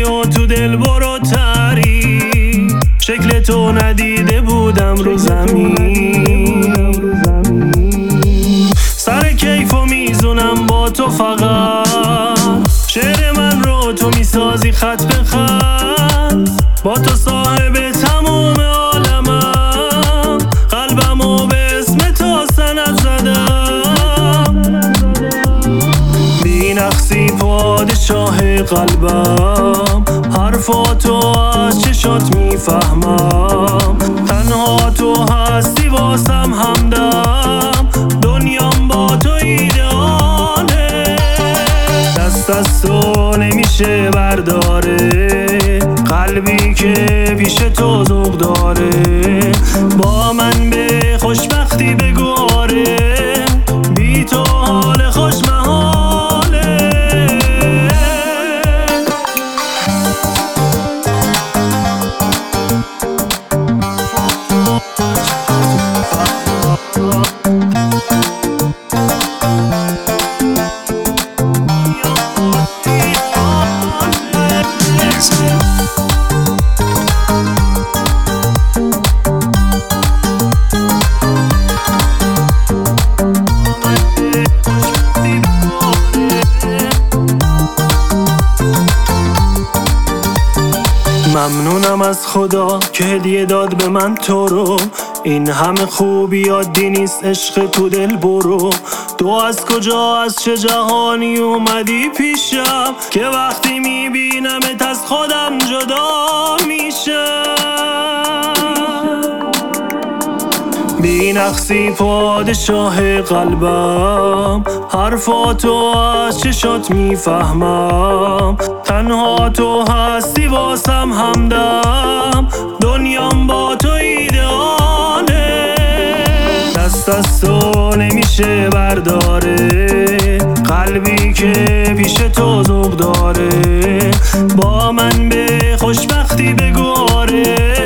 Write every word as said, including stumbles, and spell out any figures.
دلی و تو دل برو تری، شکل تو ندیده بودم رو زمین. سر کیفو میزونم با تو فقط، شعر من رو تو میسازی خط به خط. با تو صاحب تموم عالمم، قلبمو به اسم تو سند زدم. بی نقصی پادشاه قلبم، حرفاتو از چشات میفهمم. تنها تو هستی واسم همدم، دنیام با تو ایدئاله. دست از تو نمیشه برداره، قلبی که پیش تو ذوق داره. با من به خوشبختی بگو آره، بی تو حال خوش محاله. ممنونم از خدا که هدیه داد به من تو رو. این همه خوبی عادی نیست، عشق تو دل برو. تو از کجا از چه جهانی اومدی پیشم، که وقتی میبینمت از خودم جدا میشم. بی نقصی پادشاه قلبم، حرفاتو از چشات میفهمم. تنها تو هستی واسم همدم، دنیام با تو ایدئاله. دست از تو نمیشه برداره، قلبی که پیش تو ذوق داره. با من به خوشبختی بگو آره،